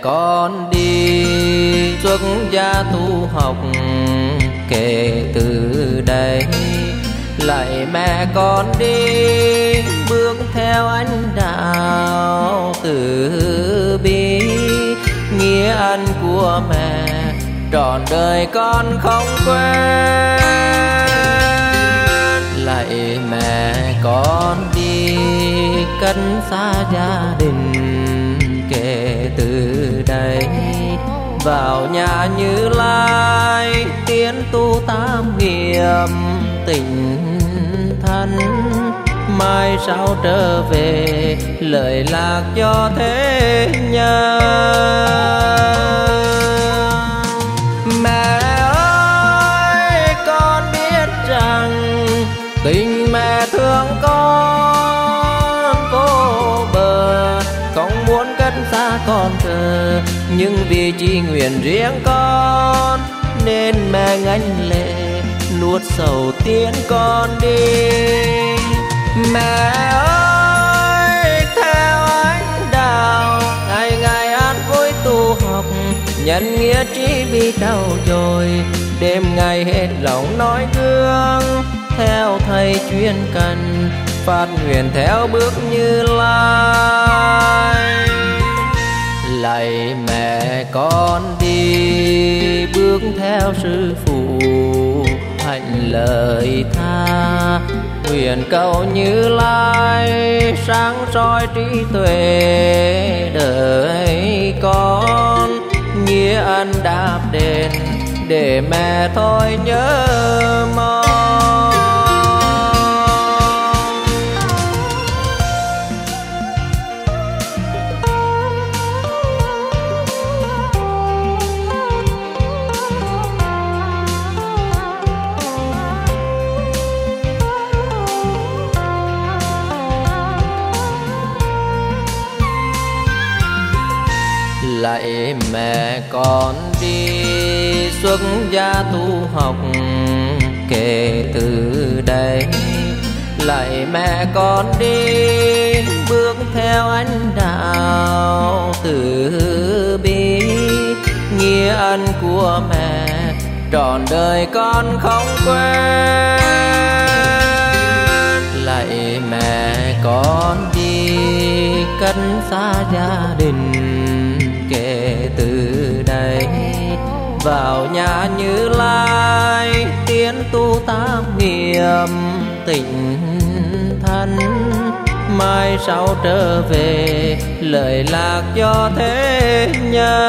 con đi xuất gia tu học, kể từ đây lạy mẹ con đi bước theo ánh đạo từ bi. Nghĩa ân của mẹ trọn đời con không quên. Lạy mẹ con đi cất xa gia đình, kể từ đây vào nhà Như Lai tiến tu tam nghiệp tình thân. Mai sau trở về lợi lạc cho thế nhân. Mẹ ơi con biết rằng tình mẹ thương con vô bờ, không muốn cất xa con thờ, nhưng vì chỉ nguyện riêng con nên mẹ ngánh lệ nuốt sầu tiến con đi. Mẹ ơi theo ánh đạo ngày ngày an vui tu học, nhân nghĩa trí bi đau rồi đêm ngày hết lòng nói gương. Theo thầy chuyên cần phát nguyện theo bước Như Lai. Lạy mẹ con đi bước theo sư phụ hạnh lời tha. Nguyện cầu Như Lai sáng soi trí tuệ đời con. Nghĩa ân đáp đền để mẹ thôi nhớ mong. Lạy mẹ con đi xuất gia tu học, kể từ đây lạy mẹ con đi bước theo ánh đạo từ bi. Nghĩa ân của mẹ trọn đời con không quên. Lạy mẹ con đi cất xa gia đình, kể từ đây vào nhà Như Lai tiến tu tam nghiệp tình thân. Mai sau trở về lợi lạc cho thế nhân.